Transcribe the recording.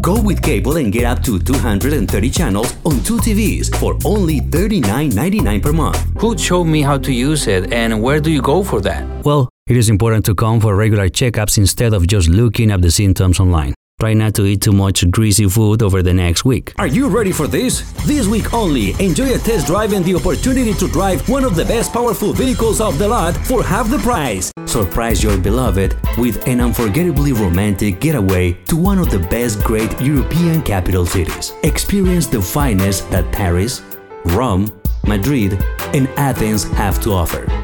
Go with cable and get up to 230 channels on 2 TVs for only $39.99 per month. Who showed me how to use it, and where do you go for that? Well, it is important to come for regular checkups instead of just looking up the symptoms online. Try not to eat too much greasy food over the next week. Are you ready for this? This week only, enjoy a test drive and the opportunity to drive one of the best powerful vehicles off the lot for half the price. Surprise your beloved with an unforgettably romantic getaway to one of the best great European capital cities. Experience the finest that Paris, Rome, Madrid, and Athens have to offer.